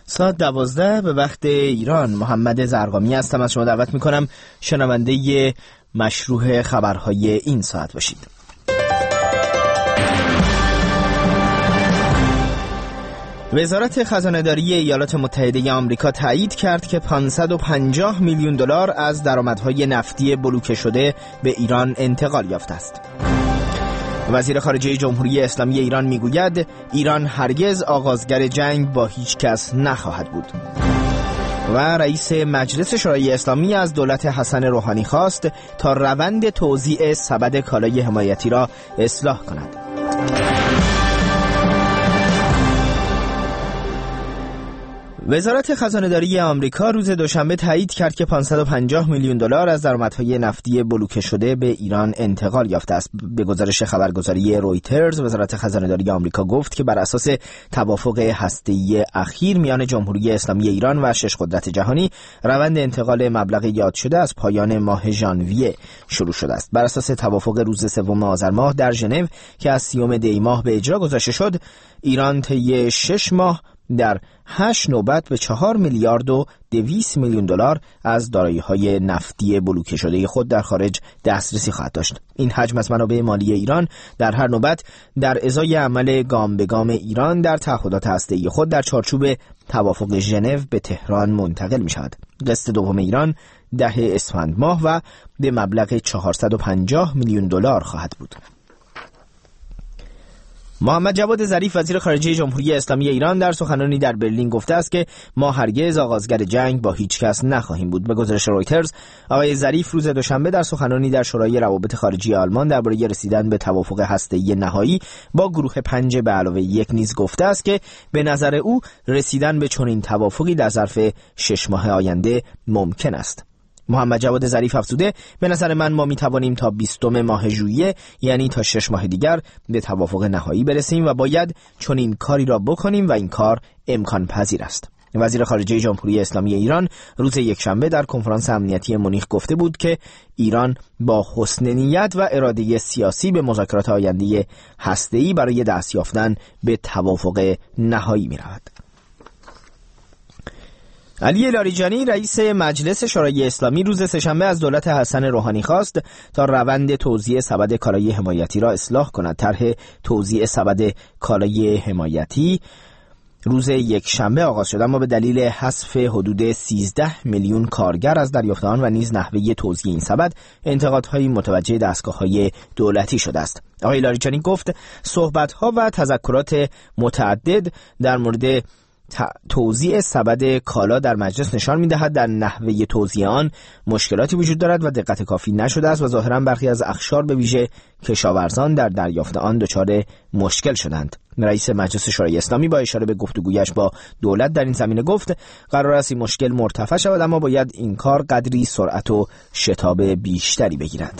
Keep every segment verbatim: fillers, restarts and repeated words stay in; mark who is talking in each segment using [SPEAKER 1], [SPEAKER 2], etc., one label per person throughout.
[SPEAKER 1] ساعت دوازده به وقت ایران. محمد زرقامی هستم، از شما دعوت میکنم شنونده مشروع خبرهای این ساعت باشید. وزارت خزانه‌داری ایالات متحده آمریکا تایید کرد که پانصد و پنجاه میلیون دلار از درآمدهای نفتی بلوکه شده به ایران انتقال یافته است. وزیر خارجه جمهوری اسلامی ایران میگوید ایران هرگز آغازگر جنگ با هیچ کس نخواهد بود. و رئیس مجلس شورای اسلامی از دولت حسن روحانی خواست تا روند توزیع سبد کالای حمایتی را اصلاح کند. وزارت خزانه‌داری آمریکا روز دوشنبه تایید کرد که پانصد و پنجاه میلیون دلار از درآمدهای نفتی بلوکه شده به ایران انتقال یافته است. به گزارش خبرگزاری رویترز، وزارت خزانه‌داری آمریکا گفت که بر اساس توافق هسته‌ای اخیر میان جمهوری اسلامی ایران و شش قدرت جهانی، روند انتقال مبلغ یاد شده از پایان ماه ژانویه شروع شده است. بر اساس توافق روز سوم آذر ماه در ژنو که از سیوم دی ماه به اجرا گذاشته شد، ایران طی شش ماه در هشت نوبت به چهار میلیارد و دویست میلیون دلار از دارایی‌های نفتی بلوکه شده خود در خارج دسترسی خواهد داشت. این حجم از منابع مالی ایران در هر نوبت در ازای عمل گام به گام ایران در تعهدات هسته‌ای خود در چارچوب توافق ژنو به تهران منتقل می‌شود. قسط دوم ایران ده اسفند ماه و به مبلغ چهارصد و پنجاه میلیون دلار خواهد بود. محمد جواد ظریف وزیر خارجه جمهوری اسلامی ایران در سخنرانی در برلین گفته است که ما هرگز آغازگر جنگ با هیچ کس نخواهیم بود. به گزارش رویترز، آقای ظریف روز دوشنبه در سخنرانی در شورای روابط خارجی آلمان درباره رسیدن به توافق هسته‌ای نهایی با گروه پنج به علاوه یک نیز گفته است که به نظر او رسیدن به چنین توافقی در ظرف شش ماه آینده ممکن است. محمد جواد ظریف افزوده به نظر من ما می توانیم تا بیستم ماه ژوئیه، یعنی تا شش ماه دیگر، به توافق نهایی برسیم و باید چون این کاری را بکنیم و این کار امکان پذیر است. وزیر خارجه جمهوری اسلامی ایران روز یکشنبه در کنفرانس امنیتی مونیخ گفته بود که ایران با حسن نیت و اراده سیاسی به مذاکرات آینده هسته‌ای برای دست یافتن به توافق نهایی می رود. علی لاریجانی رئیس مجلس شورای اسلامی روز سه‌شنبه از دولت حسن روحانی خواست تا روند توزیع سبد کالای حمایتی را اصلاح کند. طرح توزیع سبد کالای حمایتی روز یکشنبه آغاز شد، اما به دلیل حذف حدود سیزده میلیون کارگر از دریافت آن و نیز نحوه توزیع این سبد انتقادهایی متوجه دستگاه‌های دولتی شده است. آقای لاریجانی گفت صحبت‌ها و تذکرات متعدد در مورد توزیع سبد کالا در مجلس نشان می‌دهد در نحوه توزیع آن مشکلاتی وجود دارد و دقت کافی نشده است و ظاهراً برخی از اقشار به ویژه کشاورزان در دریافت آن دچار مشکل شدند. رئیس مجلس شورای اسلامی با اشاره به گفتگویش با دولت در این زمینه گفت قرار است این مشکل مرتفع شود، اما باید این کار قدری سرعت و شتاب بیشتری بگیرد.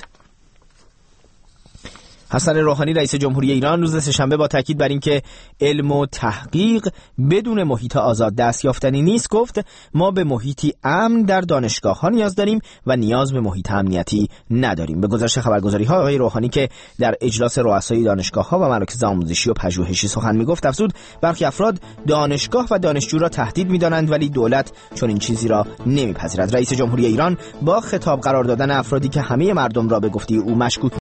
[SPEAKER 1] حسن روحانی رئیس جمهوری ایران روز سه‌شنبه با تاکید بر اینکه علم و تحقیق بدون محیط آزاد دست یافتنی نیست گفت ما به محیطی امن در دانشگاه‌ها نیاز داریم و نیاز به محیط امنیتی نداریم. به گزارش خبرگزاری‌ها، آقای روحانی که در اجلاس رؤسای دانشگاه‌ها و مراکز آموزشی و پژوهشی سخن می‌گفت افزود برخی افراد دانشگاه و دانشجو را تهدید می‌دانند ولی دولت چون این چیزی را نمی‌پذیرد. رئیس جمهوری ایران با خطاب قرار دادن افرادی که همه مردم را به گفته او مشکوک